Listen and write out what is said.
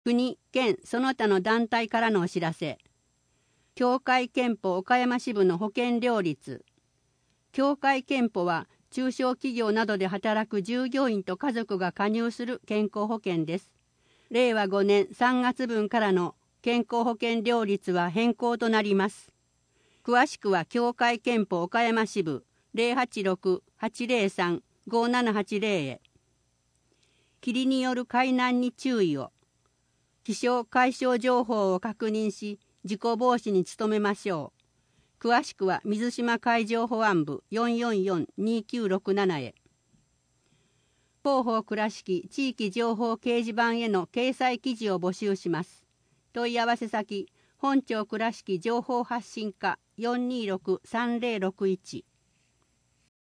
国、県、その他の団体からのお知らせ。協会憲法岡山支部の保険料率。協会憲法は中小企業などで働く従業員と家族が加入する健康保険です。令和5年3月分からの健康保険料率は変更となります。詳しくは協会憲法岡山支部 086-803-5780 へ。霧による海難に注意を。気象海象情報を確認し、事故防止に努めましょう。詳しくは水島海上保安部 444-2967 へ。広報倉敷地域情報掲示板への掲載記事を募集します。問い合わせ先、本庁倉敷情報発信課 426-3061